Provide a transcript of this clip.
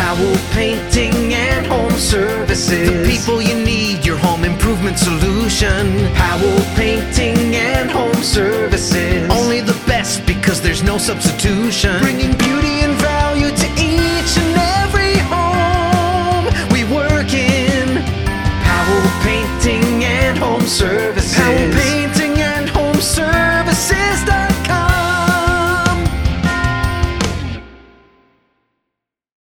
Powell Painting and Home Services. The people you need, your home improvement solution. Powell Painting and Home Services. Only the best because there's no substitution. Bringing beauty and value